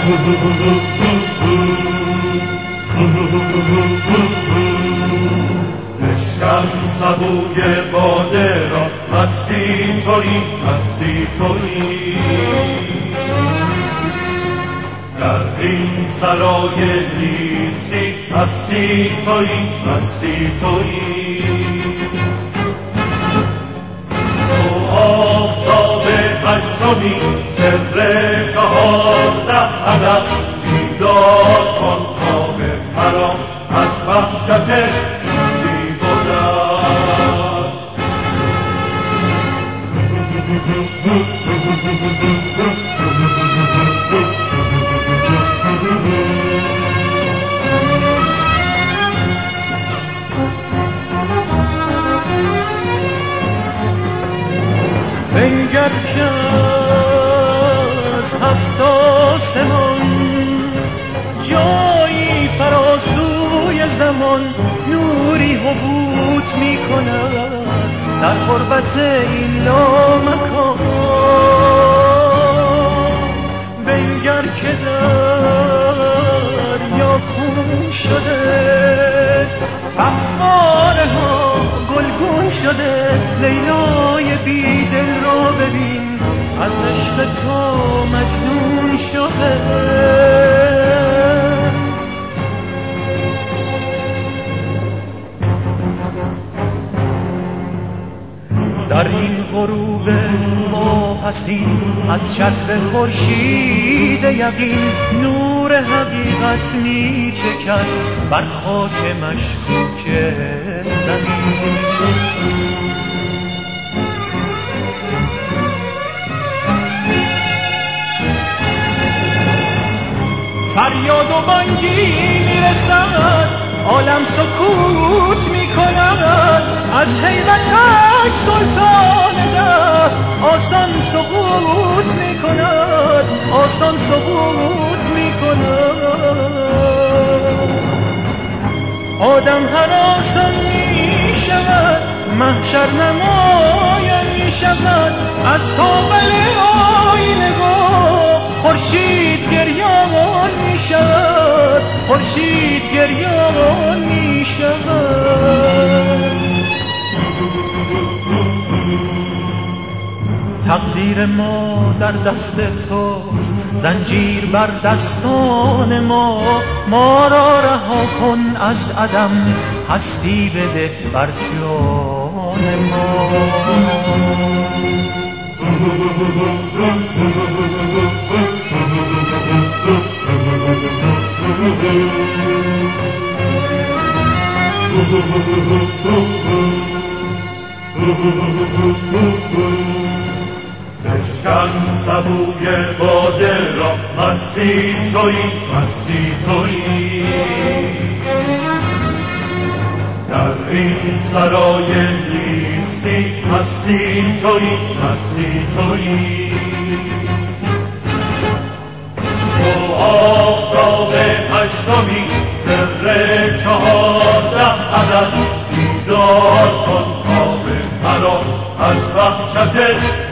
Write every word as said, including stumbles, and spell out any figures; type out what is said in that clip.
بشکن سبوی باده را، مستی تویی، مستی تویی. در این سرای نیستی، مستی تویی، مستی تویی. تو آفتاب هشتمی، سر چهارده عدد، بیدار کن خواب مرا از وحشت بی مدد. بنگر که از هفت آسمان جایی فراسوی زمان نوری حبوط می کند در غربت این لامکان. بنگر که دریا خون شده، فواره ها گلگون شده. لیلای بیدل رو ببین، از عشق تو مجنون شده. در این غروب واپسین از چتر خورشید یقین نور حقیقت می چکد بر خاک مشکوک زمین. فریاد و بانگی میرسد، عالم سکوت میکند. از هیبتش سلطان ده آسان سقوط میکند، آسان سقوط میکند. آدم هر آسان میشود، محشر نمایان میشود. از تابل آینه خورشید گریان میشود، خورشید گریان میشود. تقدیر ما در دست تو، زنجیر بر دستان ما. ما را رها کن از عدم، هستی بده بر جان ما. بشکن سبوی باده را، مستی تویی، مستی تویی. در این سرای نیستی، مستی تویی، مستی تویی. تو آفتاب هشتمی، سر چهارده عدد، بیدار کن خواب مرا از وحشت